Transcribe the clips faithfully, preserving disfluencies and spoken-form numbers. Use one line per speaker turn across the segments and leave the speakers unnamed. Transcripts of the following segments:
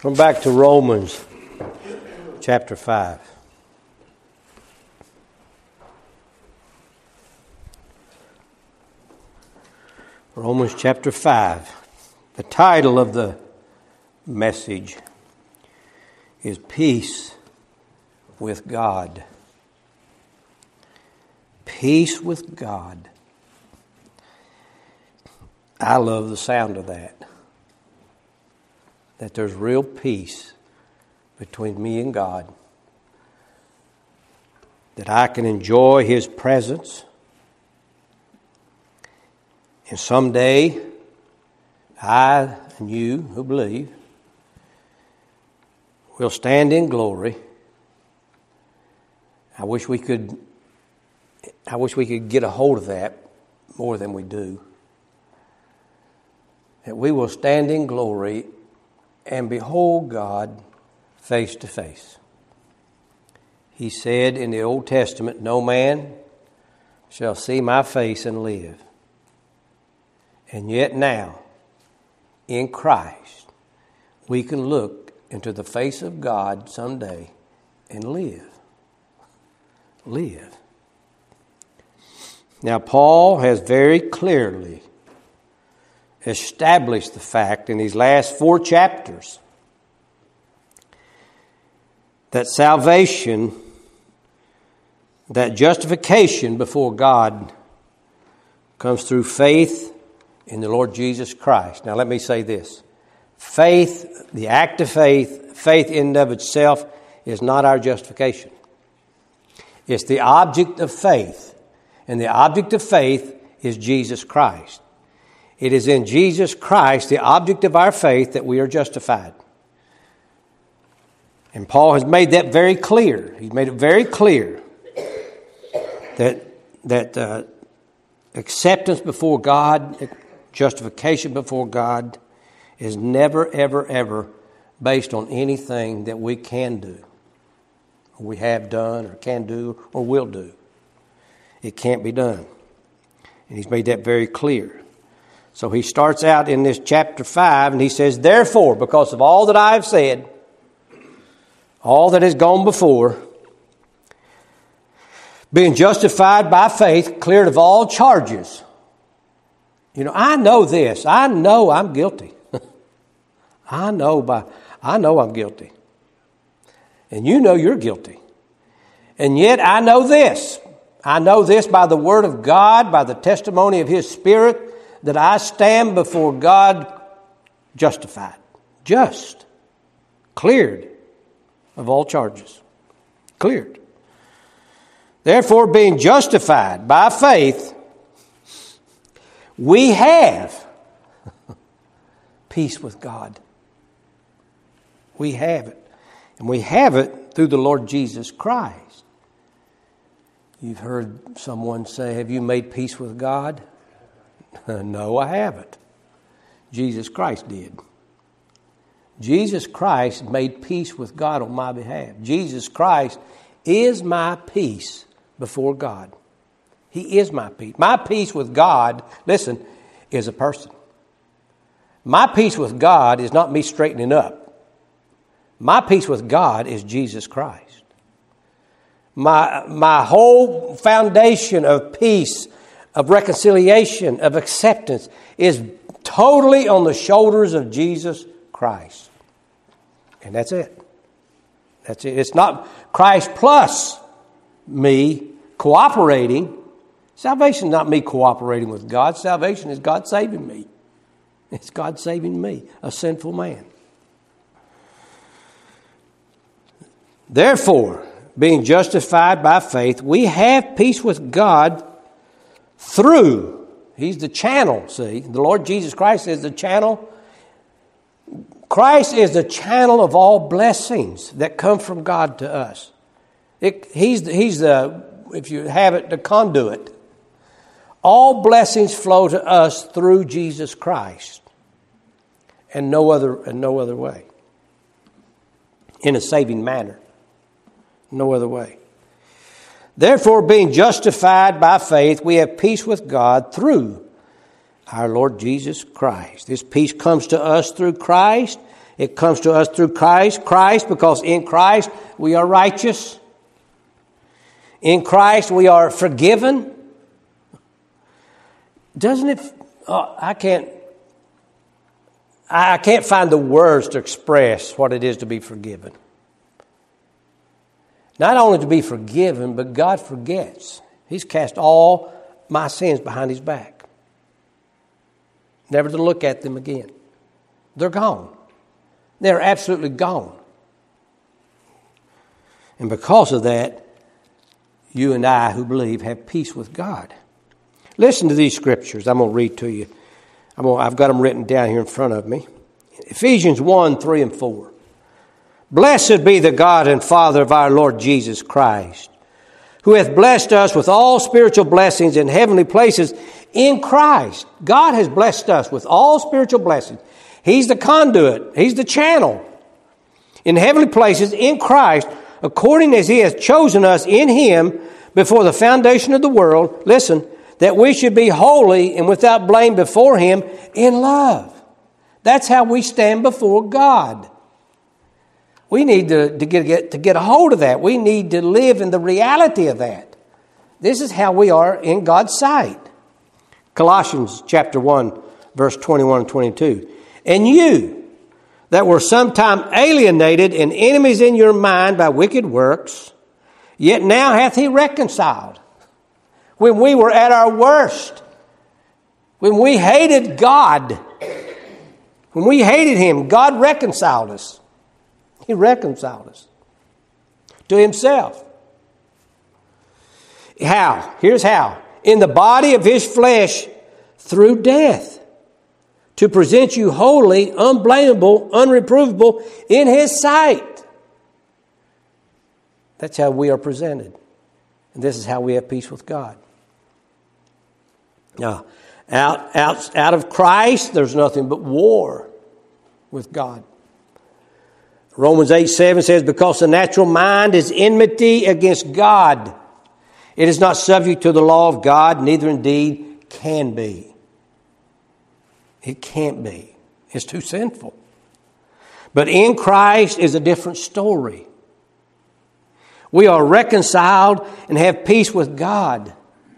Come back to Romans chapter five. Romans chapter five. The title of the message is Peace with God. Peace with God. I love the sound of that. That there's real peace between me and God. That I can enjoy His presence. And someday, I and you who believe will stand in glory. I wish we could I wish we could get a hold of that more than we do. That we will stand in glory and behold God face to face. He said in the Old Testament, "No man shall see my face and live." And yet now, in Christ, we can look into the face of God someday and live. Live. Now, Paul has very clearly established the fact in these last four chapters that salvation, that justification before God comes through faith in the Lord Jesus Christ. Now let me say this. Faith, the act of faith, faith in and of itself is not our justification. It's the object of faith. And the object of faith is Jesus Christ. It is in Jesus Christ, the object of our faith, that we are justified. And Paul has made that very clear. He's made it very clear that, that uh, acceptance before God, justification before God, is never, ever, ever based on anything that we can do, or we have done, or can do, or will do. It can't be done. And he's made that very clear. So he starts out in this chapter five and he says, "Therefore, because of all that I have said, all that has gone before, being justified by faith, cleared of all charges." You know, I know this. I know I'm guilty. I know by I know I'm guilty. And you know you're guilty. And yet I know this. I know this by the word of God, by the testimony of His Spirit, that I stand before God justified, just, cleared of all charges. Cleared. Therefore, being justified by faith, we have peace with God. We have it. And we have it through the Lord Jesus Christ. You've heard someone say, "Have you made peace with God?" No, I haven't. Jesus Christ did. Jesus Christ made peace with God on my behalf. Jesus Christ is my peace before God. He is my peace. My peace with God, listen, is a person. My peace with God is not me straightening up. My peace with God is Jesus Christ. My, my whole foundation of peace, of reconciliation, of acceptance is totally on the shoulders of Jesus Christ. And that's it. That's it. It's not Christ plus me cooperating. Salvation is not me cooperating with God. Salvation is God saving me. It's God saving me, a sinful man. Therefore, being justified by faith, we have peace with God through, He's the channel, see. The Lord Jesus Christ is the channel. Christ is the channel of all blessings that come from God to us. It, he's, he's the, if you have it, the conduit. All blessings flow to us through Jesus Christ. And no other, and no other way. In a saving manner. No other way. Therefore, being justified by faith, we have peace with God through our Lord Jesus Christ. This peace comes to us through Christ. It comes to us through Christ. Christ, because in Christ we are righteous. In Christ we are forgiven. Doesn't it? Oh, I can't. I can't find the words to express what it is to be forgiven. Not only to be forgiven, but God forgets. He's cast all my sins behind his back. Never to look at them again. They're gone. They're absolutely gone. And because of that, you and I who believe have peace with God. Listen to these scriptures. I'm going to read to you. I'm going to, I've got them written down here in front of me. Ephesians one, three and four. Blessed be the God and Father of our Lord Jesus Christ, who hath blessed us with all spiritual blessings in heavenly places in Christ. God has blessed us with all spiritual blessings. He's the conduit. He's the channel. In heavenly places in Christ, according as he has chosen us in him before the foundation of the world, listen, that we should be holy and without blame before him in love. That's how we stand before God. We need to, to, get, get, to get a hold of that. We need to live in the reality of that. This is how we are in God's sight. Colossians chapter one, verse twenty-one and twenty-two. And you that were sometime alienated and enemies in your mind by wicked works, yet now hath he reconciled. When we were at our worst, when we hated God, when we hated him, God reconciled us. He reconciled us to himself. How? Here's how. In the body of his flesh through death, to present you holy, unblameable, unreprovable in his sight. That's how we are presented. And this is how we have peace with God. Now, out, out, out of Christ, there's nothing but war with God. Romans eight seven says, because the natural mind is enmity against God. It is not subject to the law of God, neither indeed can be. It can't be. It's too sinful. But in Christ is a different story. We are reconciled and have peace with God.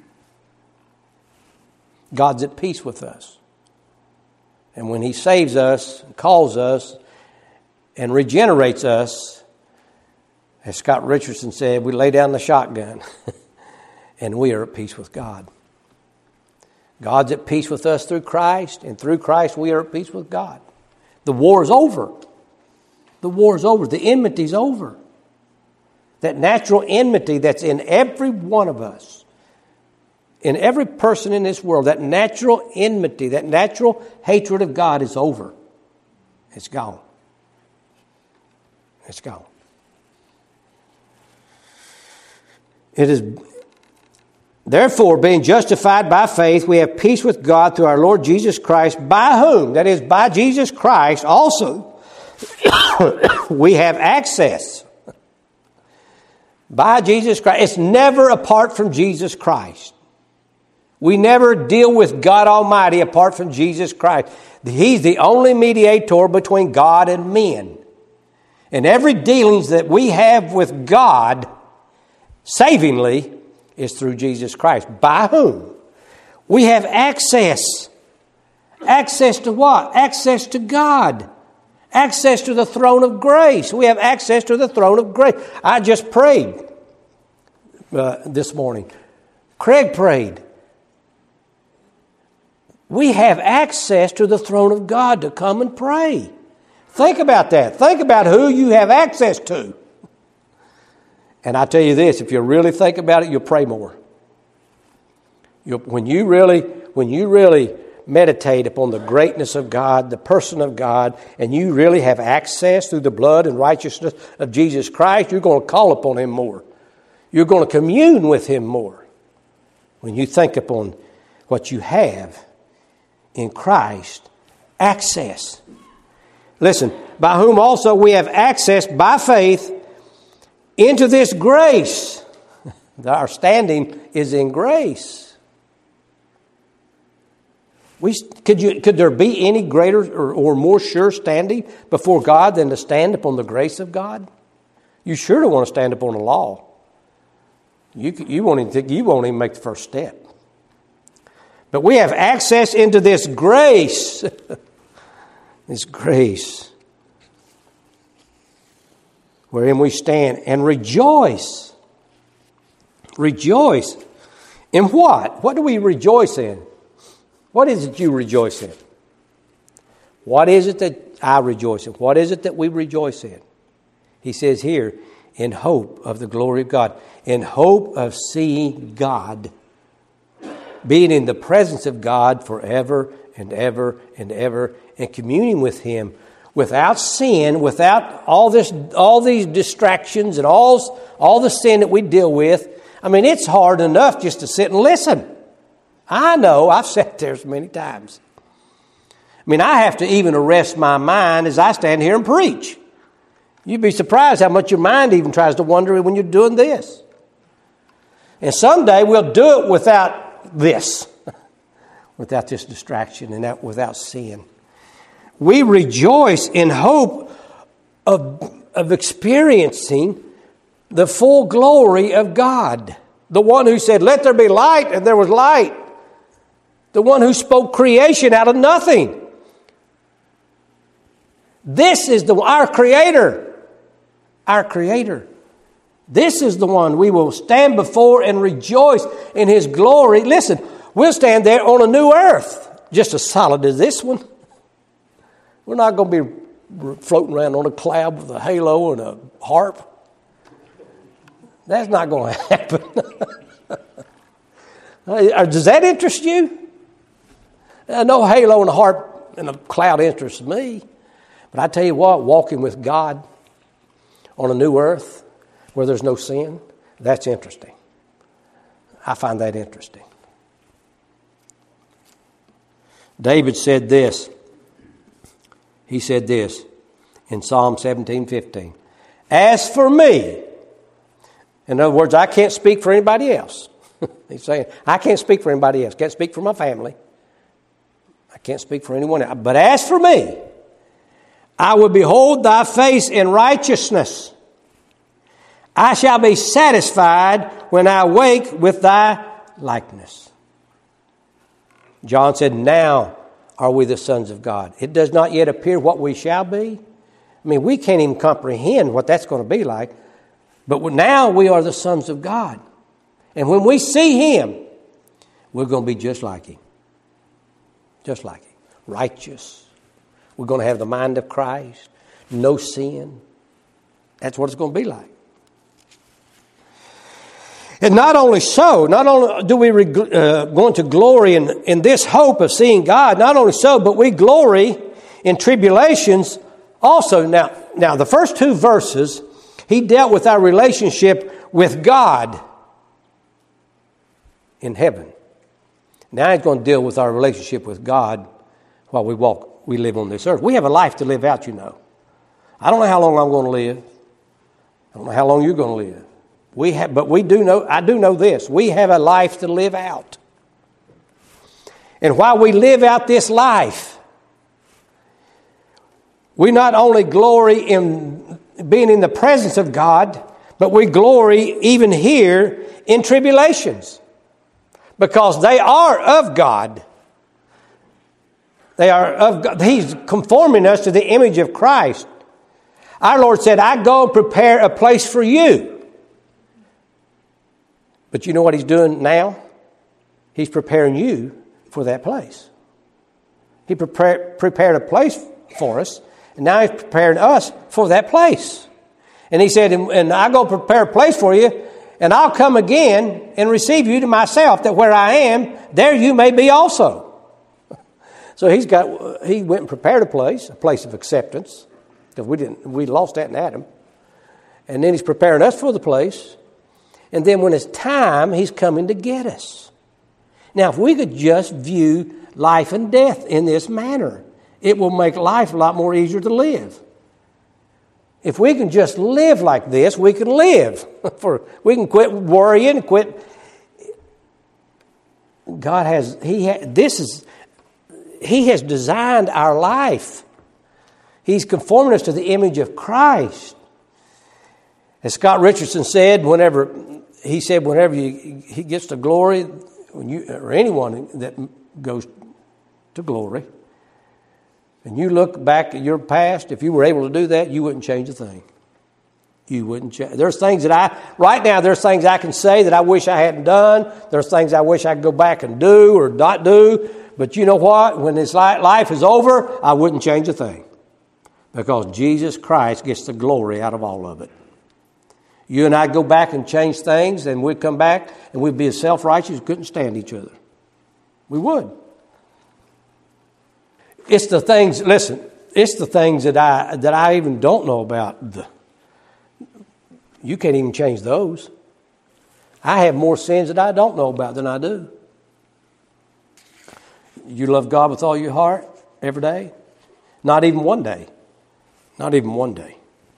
God's at peace with us. And when he saves us, calls us, and regenerates us, as Scott Richardson said, we lay down the shotgun and we are at peace with God. God's at peace with us through Christ, and through Christ we are at peace with God. The war is over. The war is over. The enmity is over. That natural enmity that's in every one of us, in every person in this world, that natural enmity, that natural hatred of God is over. It's gone. It's gone. It is, therefore, being justified by faith, we have peace with God through our Lord Jesus Christ, by whom, that is, by Jesus Christ, also we have access. By Jesus Christ. It's never apart from Jesus Christ. We never deal with God Almighty apart from Jesus Christ. He's the only mediator between God and men. And every dealings that we have with God, savingly, is through Jesus Christ. By whom? We have access. Access to what? Access to God. Access to the throne of grace. We have access to the throne of grace. I just prayed uh, this morning. Craig prayed. We have access to the throne of God to come and pray. Think about that. Think about who you have access to. And I tell you this, if you really think about it, you'll pray more. You'll, when you really, when you really meditate upon the greatness of God, the person of God, and you really have access through the blood and righteousness of Jesus Christ, you're going to call upon him more. You're going to commune with him more when you think upon what you have in Christ, access. Listen, by whom also we have access by faith into this grace. Our standing is in grace. We, could, you, could there be any greater or, or more sure standing before God than to stand upon the grace of God? You sure don't want to stand upon the law. You, you, won't even think, you won't even make the first step. But we have access into this grace. This grace. Wherein we stand and rejoice. Rejoice. In what? What do we rejoice in? What is it you rejoice in? What is it that I rejoice in? What is it that we rejoice in? He says here, in hope of the glory of God. In hope of seeing God. Being in the presence of God forever and ever and ever. And communing with Him without sin, without all this, all these distractions and all, all the sin that we deal with. I mean, it's hard enough just to sit and listen. I know, I've sat there so many times. I mean, I have to even arrest my mind as I stand here and preach. You'd be surprised how much your mind even tries to wander when you're doing this. And someday we'll do it without this, without this distraction and that without sin. We rejoice in hope of, of experiencing the full glory of God. The one who said, let there be light, and there was light. The one who spoke creation out of nothing. This is the our Creator. Our Creator. This is the one we will stand before and rejoice in His glory. Listen, we'll stand there on a new earth, just as solid as this one. We're not going to be floating around on a cloud with a halo and a harp. That's not going to happen. Does that interest you? No halo and a harp and a cloud interests me. But I tell you what, walking with God on a new earth where there's no sin, that's interesting. I find that interesting. David said this. He said this in Psalm seventeen fifteen. As for me, in other words, I can't speak for anybody else. He's saying, I can't speak for anybody else. Can't speak for my family. I can't speak for anyone else. But as for me, I will behold thy face in righteousness. I shall be satisfied when I wake with thy likeness. John said, now are we the sons of God. It does not yet appear what we shall be. I mean, we can't even comprehend what that's going to be like. But now we are the sons of God. And when we see Him, we're going to be just like Him. Just like Him. Righteous. We're going to have the mind of Christ. No sin. That's what it's going to be like. And not only so, not only do we uh, going to glory in, in this hope of seeing God, not only so, but we glory in tribulations also. Now, now the first two verses, he dealt with our relationship with God in heaven. Now he's going to deal with our relationship with God while we walk, we live on this earth. We have a life to live out, you know. I don't know how long I'm going to live. I don't know how long you're going to live. We have, but we do know, I do know this. We have a life to live out. And while we live out this life, we not only glory in being in the presence of God, but we glory even here in tribulations. Because they are of God. They are of God. He's conforming us to the image of Christ. Our Lord said, I go prepare a place for you. But you know what He's doing now? He's preparing you for that place. He prepared, prepared a place for us, and now He's preparing us for that place. And He said, and I go prepare a place for you, and I'll come again and receive you to myself, that where I am, there you may be also. So He's got, He went and prepared a place, a place of acceptance, because we didn't, we lost that in Adam. And then He's preparing us for the place. And then when it's time, He's coming to get us. Now, if we could just view life and death in this manner, it will make life a lot more easier to live. If we can just live like this, we can live. For we can quit worrying, quit. God has, He ha, this is, He has designed our life. He's conforming us to the image of Christ. As Scott Richardson said, whenever he said, whenever you, he gets to glory, when you or anyone that goes to glory, and you look back at your past, if you were able to do that, you wouldn't change a thing. You wouldn't change. There's things that I, right now, there's things I can say that I wish I hadn't done. There's things I wish I could go back and do or not do. But you know what? When this life is over, I wouldn't change a thing. Because Jesus Christ gets the glory out of all of it. You and I go back and change things, and we'd come back, and we'd be as self-righteous, couldn't stand each other. We would. It's the things, listen, it's the things that I that I even don't know about. The, you can't even change those. I have more sins that I don't know about than I do. You love God with all your heart every day? Not even one day. Not even one day.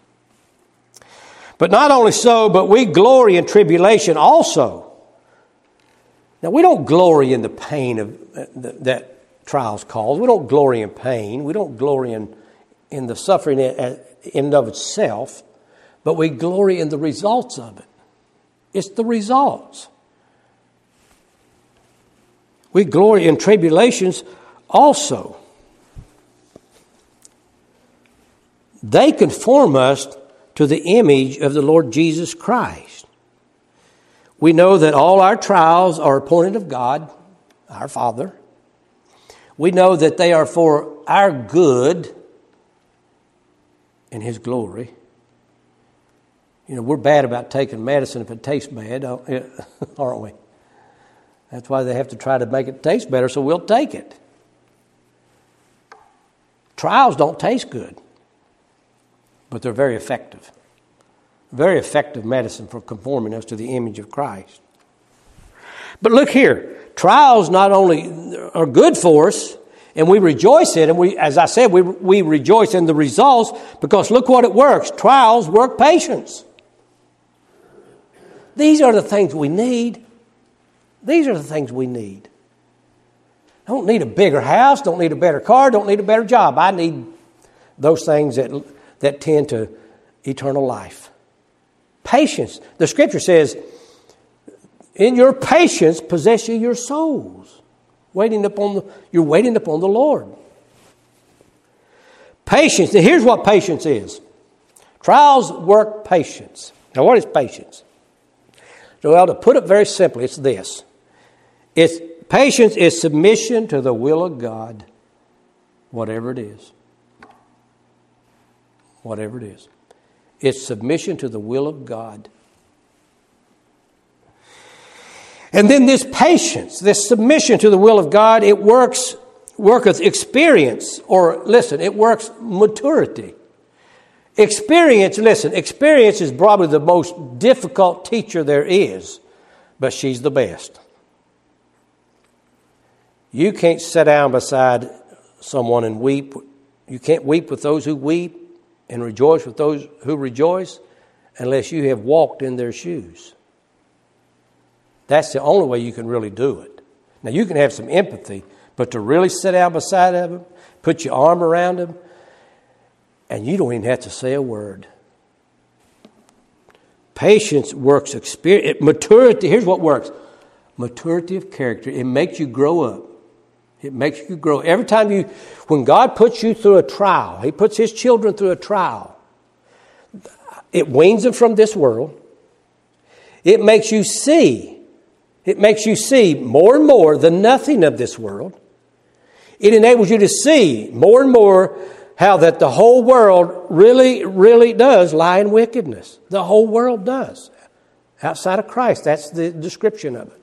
But not only so, but we glory in tribulation also. Now, we don't glory in the pain of uh, that trials cause. We don't glory in pain. We don't glory in, in the suffering in and of itself. But we glory in the results of it. It's the results. We glory in tribulations also. They conform us to the image of the Lord Jesus Christ. We know that all our trials are appointed of God, our Father. We know that they are for our good and His glory. You know, we're bad about taking medicine if it tastes bad, aren't we? That's why they have to try to make it taste better, so we'll take it. Trials don't taste good, but they're very effective. Very effective medicine for conforming us to the image of Christ. But look here, trials not only are good for us, and we rejoice in, and we, as I said, we we rejoice in the results because look what it works. Trials work patience. These are the things we need. These are the things we need. I don't need a bigger house, don't need a better car, don't need a better job. I need those things that that tend to eternal life. Patience. The Scripture says, in your patience possess you your souls. Waiting upon the, you're waiting upon the Lord. Patience. Now here's what patience is. Trials work patience. Now what is patience? So well, to put it very simply, it's this. It's patience is submission to the will of God, whatever it is. Whatever it is. It's submission to the will of God. And then this patience, this submission to the will of God, it works, worketh experience, or listen, it works maturity. Experience, listen, experience is probably the most difficult teacher there is, but she's the best. You can't sit down beside someone and weep. You can't weep with those who weep and rejoice with those who rejoice unless you have walked in their shoes. That's the only way you can really do it. Now, you can have some empathy, but to really sit down beside them, put your arm around them, and you don't even have to say a word. Patience works experience. Maturity, here's what works. Maturity of character. It makes you grow up. It makes you grow. Every time you, when God puts you through a trial, He puts His children through a trial. It weans them from this world. It makes you see. It makes you see more and more the nothing of this world. It enables you to see more and more how that the whole world really, really does lie in wickedness. The whole world does. Outside of Christ, that's the description of it.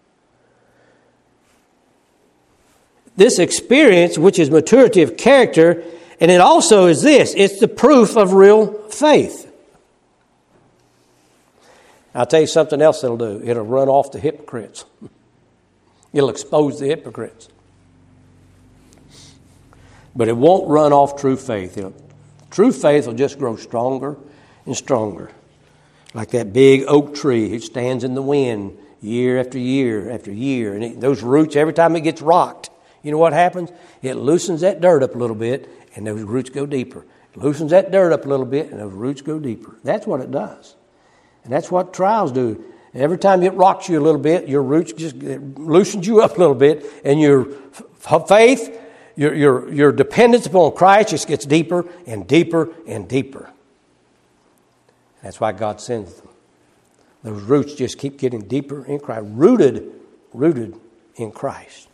This experience, which is maturity of character, and it also is this, it's the proof of real faith. I'll tell you something else it'll do. It'll run off the hypocrites. It'll expose the hypocrites. But it won't run off true faith. It'll, true faith will just grow stronger and stronger. Like that big oak tree. It stands in the wind year after year after year. And it, those roots, every time it gets rocked, You know what happens? It loosens that dirt up a little bit, and those roots go deeper. It loosens that dirt up a little bit, and those roots go deeper. That's what it does. And that's what trials do. Every time it rocks you a little bit, your roots just it loosens you up a little bit, and your f- faith, your, your, your dependence upon Christ just gets deeper and deeper and deeper. That's why God sends them. Those roots just keep getting deeper in Christ, rooted, rooted in Christ.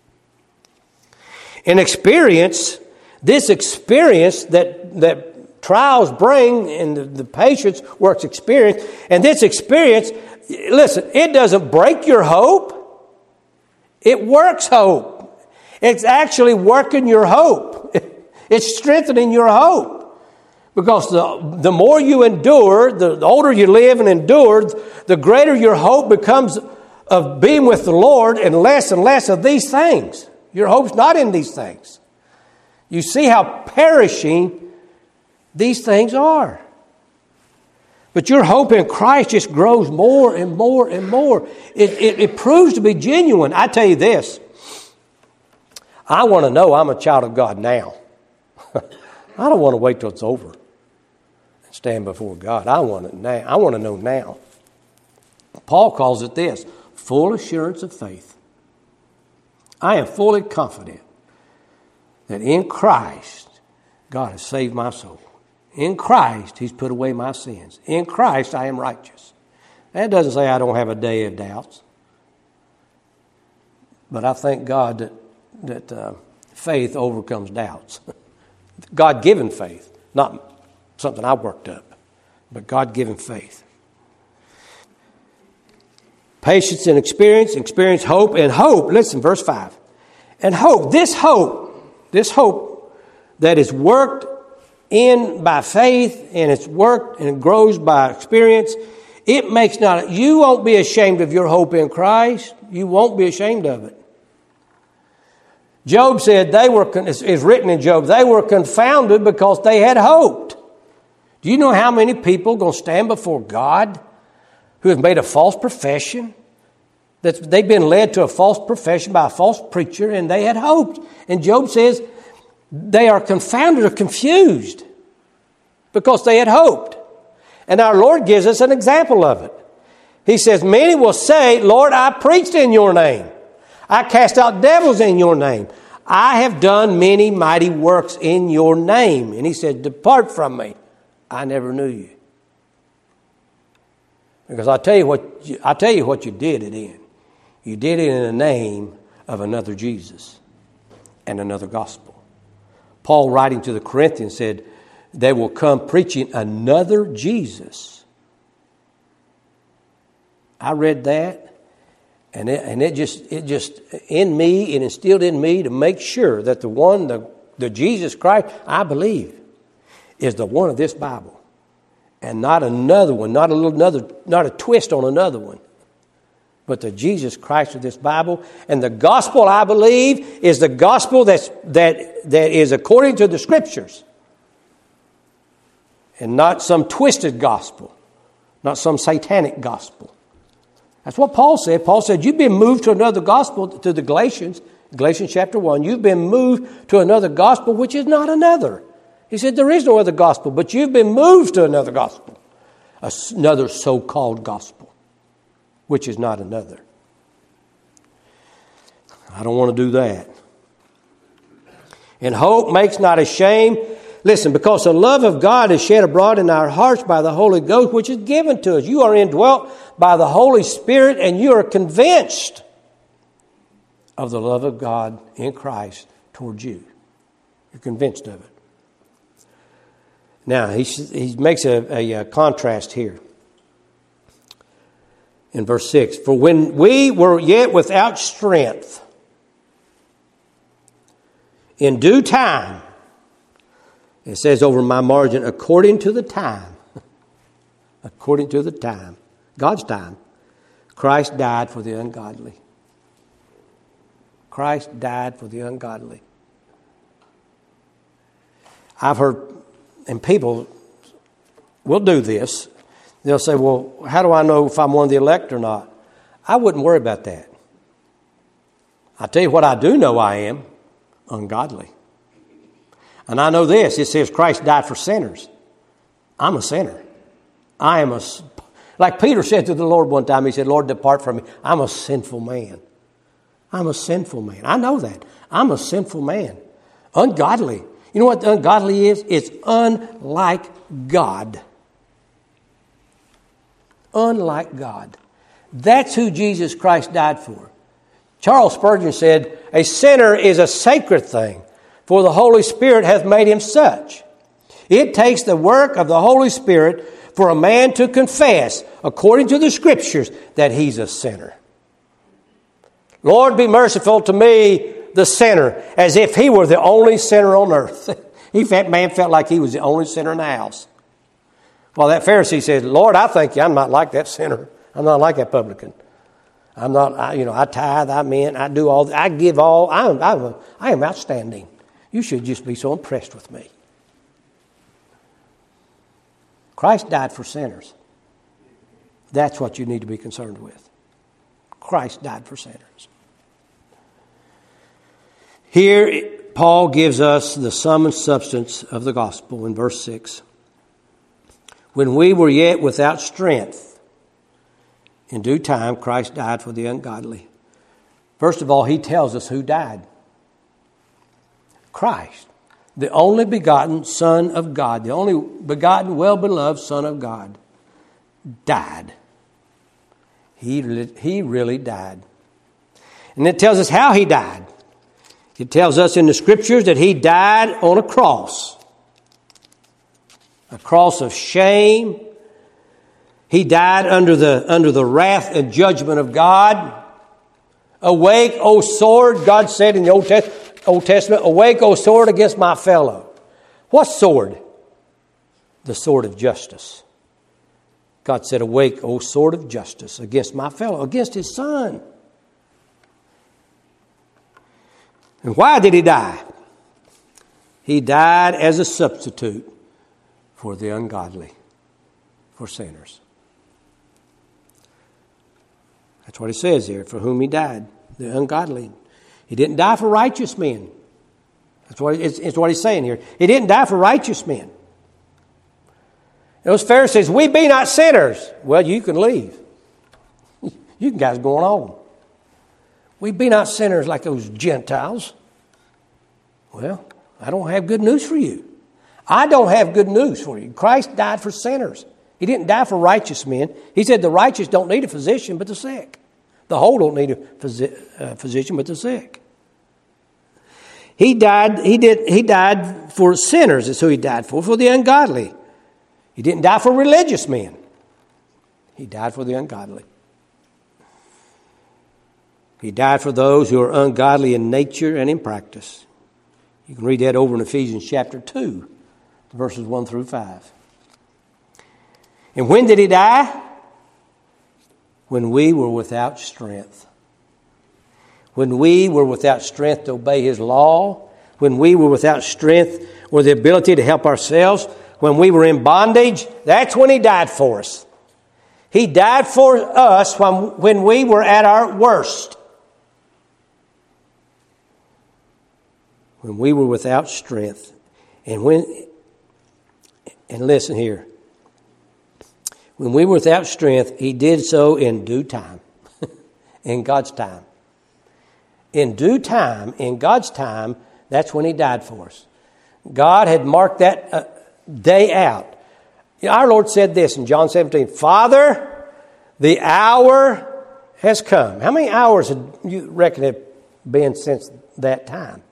In experience, this experience that that trials bring, and the, the patience works experience, and this experience, listen, it doesn't break your hope. It works hope. It's actually working your hope. It's strengthening your hope. Because the, the more you endure, the, the older you live and endure, the greater your hope becomes of being with the Lord and less and less of these things. Your hope's not in these things. You see how perishing these things are. But your hope in Christ just grows more and more and more. It, it, it proves to be genuine. I tell you this. I want to know I'm a child of God now. I don't want to wait till it's over and stand before God. I want it now. I want to know now. Paul calls it this, full assurance of faith. I am fully confident that in Christ, God has saved my soul. In Christ, He's put away my sins. In Christ, I am righteous. That doesn't say I don't have a day of doubts. But I thank God that, that uh, faith overcomes doubts. God-given faith, not something I worked up, but God-given faith. Patience and experience, experience hope, and hope, listen, verse five. And hope, this hope, this hope that is worked in by faith, and it's worked and it grows by experience, it makes not, you won't be ashamed of your hope in Christ. You won't be ashamed of it. Job said they were, it's written in Job, they were confounded because they had hoped. Do you know how many people are going to stand before God who have made a false profession? That they've been led to a false profession by a false preacher, and they had hoped. And Job says they are confounded or confused because they had hoped. And our Lord gives us an example of it. He says, many will say, Lord, I preached in your name. I cast out devils in your name. I have done many mighty works in your name. And he said, depart from me. I never knew you. Because I tell you what you, I tell you what you did it in. You did it in the name of another Jesus and another gospel. Paul, writing to the Corinthians, said, they will come preaching another Jesus. I read that. And it, and it just, it just, in me, it instilled in me to make sure that the one, the, the Jesus Christ, I believe, is the one of this Bible. And not another one, not a little another, not a twist on another one. But the Jesus Christ of this Bible. And the gospel, I believe, is the gospel that's, that, that is according to the Scriptures. And not some twisted gospel. Not some satanic gospel. That's what Paul said. Paul said, you've been moved to another gospel, to the Galatians, Galatians chapter one. You've been moved to another gospel, which is not another. He said, there is no other gospel, but you've been moved to another gospel. Another so-called gospel, which is not another. I don't want to do that. And hope makes not ashamed. Listen, because the love of God is shed abroad in our hearts by the Holy Ghost, which is given to us. You are indwelt by the Holy Spirit, and you are convinced of the love of God in Christ towards you. You're convinced of it. Now, he, he makes a, a, a contrast here. In verse six, for when we were yet without strength, in due time, it says over my margin, according to the time, according to the time, God's time, Christ died for the ungodly. Christ died for the ungodly. I've heard, and people will do this. They'll say, well, how do I know if I'm one of the elect or not? I wouldn't worry about that. I tell you what I do know I am, ungodly. And I know this, it says Christ died for sinners. I'm a sinner. I am a, like Peter said to the Lord one time, he said, Lord, depart from me. I'm a sinful man. I'm a sinful man. I know that. I'm a sinful man. Ungodly. You know what ungodly is? It's unlike God. Unlike God. That's who Jesus Christ died for. Charles Spurgeon said, a sinner is a sacred thing, for the Holy Spirit hath made him such. It takes the work of the Holy Spirit for a man to confess, according to the Scriptures, that he's a sinner. Lord, be merciful to me, the sinner, as if he were the only sinner on earth. He, that man felt like he was the only sinner in the house. Well, that Pharisee said, Lord, I think I'm not like that sinner. I'm not like that publican. I'm not, I, you know, I tithe, I mint, I do all, I give all, I'm, I'm, I am outstanding. You should just be so impressed with me. Christ died for sinners. That's what you need to be concerned with. Christ died for sinners. Here, Paul gives us the sum and substance of the gospel in verse six. When we were yet without strength, in due time, Christ died for the ungodly. First of all, he tells us who died. Christ, the only begotten Son of God, the only begotten, well-beloved Son of God, died. He, he really died. And it tells us how he died. It tells us in the Scriptures that he died on a cross. A cross of shame. He died under the, under the wrath and judgment of God. Awake, O sword, God said in the Old, Test- Old Testament, awake, O sword, against my fellow. What sword? The sword of justice. God said, awake, O sword of justice, against my fellow, against his Son. And why did he die? He died as a substitute for the ungodly, for sinners. That's what it says here, for whom he died, the ungodly. He didn't die for righteous men. That's what it's, it's what he's saying here. He didn't die for righteous men. Those Pharisees, we be not sinners. Well, you can leave. You guys going on. We be not sinners like those Gentiles. Well, I don't have good news for you. I don't have good news for you. Christ died for sinners. He didn't die for righteous men. He said the righteous don't need a physician but the sick. The whole don't need a phys- uh, physician but the sick. He died, he did, he died for sinners is who he died for, for the ungodly. He didn't die for religious men. He died for the ungodly. He died for those who are ungodly in nature and in practice. You can read that over in Ephesians chapter two, verses one through five. And when did he die? When we were without strength. When we were without strength to obey his law. When we were without strength or the ability to help ourselves. When we were in bondage. That's when he died for us. He died for us when, when we were at our worst. When we were without strength. And when, and listen here. When we were without strength, he did so in due time. In God's time. In due time, in God's time, that's when he died for us. God had marked that uh, day out. You know, our Lord said this in John seventeen, Father, the hour has come. How many hours have you reckon have been since that time?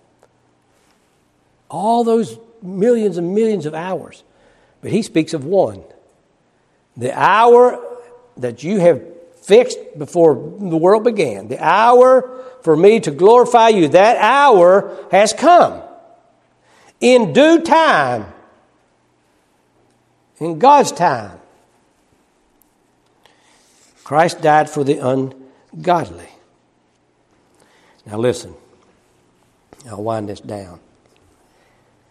All those millions and millions of hours. But he speaks of one. The hour that you have fixed before the world began, the hour for me to glorify you, that hour has come. In due time, in God's time, Christ died for the ungodly. Now listen, I'll wind this down.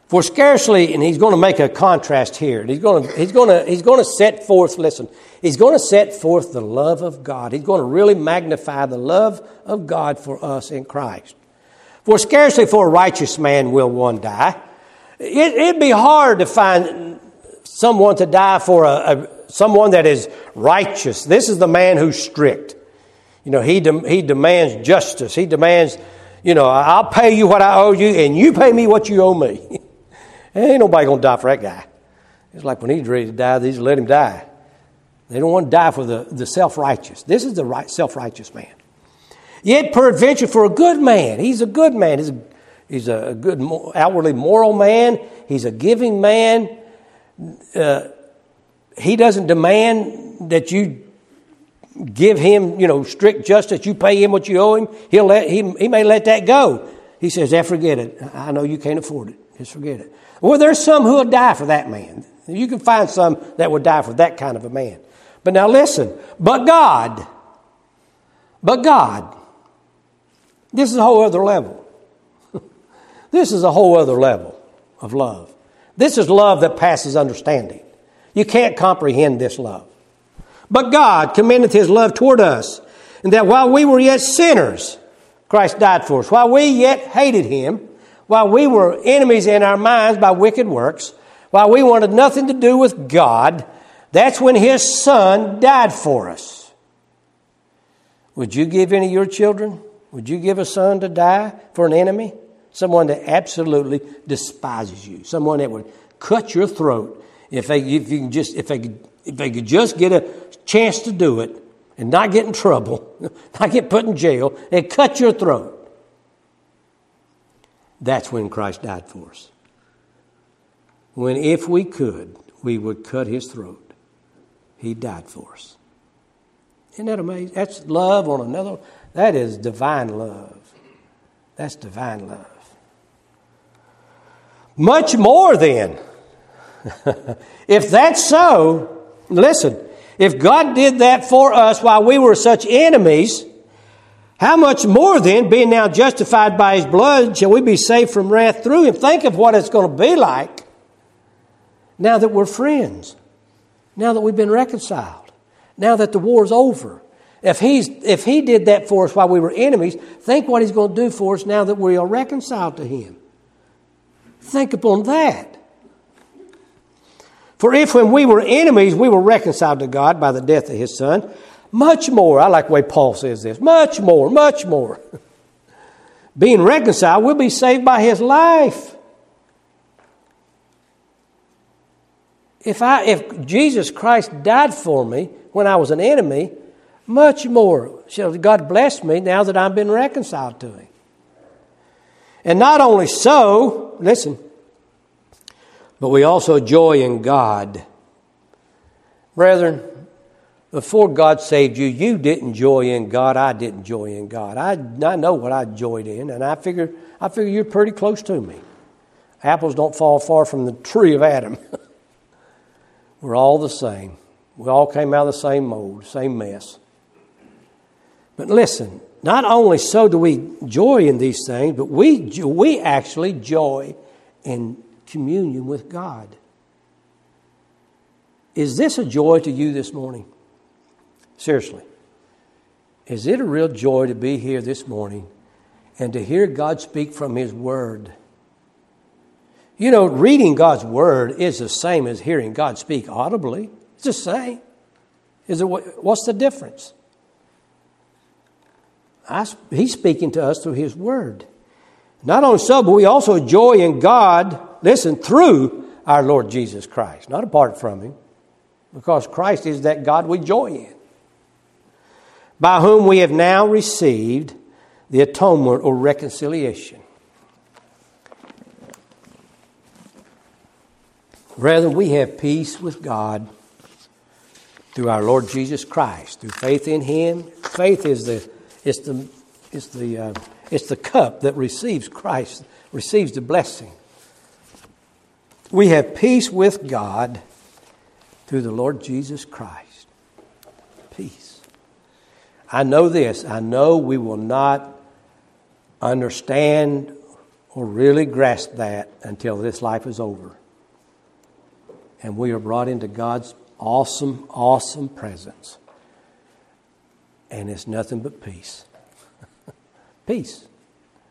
For scarcely, and he's going to make a contrast here. And he's going to, he's going to, he's going to set forth, listen, he's going to set forth the love of God. He's going to really magnify the love of God for us in Christ. For scarcely for a righteous man will one die. It, it'd be hard to find someone to die for a, a someone that is righteous. This is the man who's strict. You know, he de- he demands justice. He demands, you know, I'll pay you what I owe you, and you pay me what you owe me. Ain't nobody going to die for that guy. It's like when he's ready to die, they just let him die. They don't want to die for the, the self-righteous. This is the right self-righteous man. Yet peradventure for a good man. He's a good man. He's a, he's a good, outwardly moral man. He's a giving man. Uh, he doesn't demand that you give him, you know, strict justice. You pay him what you owe him. He'll let he, he may let that go. He says, "Yeah, forget it. I know you can't afford it. Just forget it." Well, there's some who will die for that man. You can find some that would die for that kind of a man. But now listen, but God, but God, this is a whole other level. This is a whole other level of love. This is love that passes understanding. You can't comprehend this love. But God commendeth his love toward us, and that while we were yet sinners, Christ died for us. While we yet hated him, while we were enemies in our minds by wicked works, while we wanted nothing to do with God, that's when his Son died for us. Would you give any of your children? Would you give a son to die for an enemy? Someone that absolutely despises you. Someone that would cut your throat if they if you can just if they could, if they could just get a chance to do it and not get in trouble, not get put in jail, and cut your throat. That's when Christ died for us. When if we could, we would cut his throat. He died for us. Isn't that amazing? That's love on another. That is divine love. That's divine love. Much more then. If that's so, listen, if God did that for us while we were such enemies, how much more then, being now justified by his blood, shall we be saved from wrath through him? Think of what it's going to be like now that we're friends, now that we've been reconciled, now that the war's over. If he's if he did that for us while we were enemies, think what he's going to do for us now that we are reconciled to him. Think upon that. For if when we were enemies, we were reconciled to God by the death of his Son, much more, I like the way Paul says this, much more, much more. Being reconciled, we'll be saved by his life. If I, if Jesus Christ died for me when I was an enemy, much more shall God bless me now that I've been reconciled to him. And not only so, listen, but we also joy in God. Brethren, before God saved you, you didn't joy in God. I didn't joy in God. I, I know what I joyed in, and I figure I figure you're pretty close to me. Apples don't fall far from the tree of Adam. We're all the same. We all came out of the same mold, same mess. But listen, not only so do we joy in these things, but we we actually joy in communion with God. Is this a joy to you this morning? Seriously. Is it a real joy to be here this morning and to hear God speak from his word? You know, reading God's word is the same as hearing God speak audibly. It's the same. Is it? What's the difference? I, he's speaking to us through his word. Not only so, but we also joy in God, listen, through our Lord Jesus Christ, not apart from him, because Christ is that God we joy in, by whom we have now received the atonement or reconciliation. Brethren, we have peace with God through our Lord Jesus Christ, through faith in him. Faith is the it's the it's the uh, it's the cup that receives Christ, receives the blessing. We have peace with God through the Lord Jesus Christ. Peace. I know this. I know we will not understand will really grasp that until this life is over. And we are brought into God's awesome, awesome presence. And it's nothing but peace. Peace.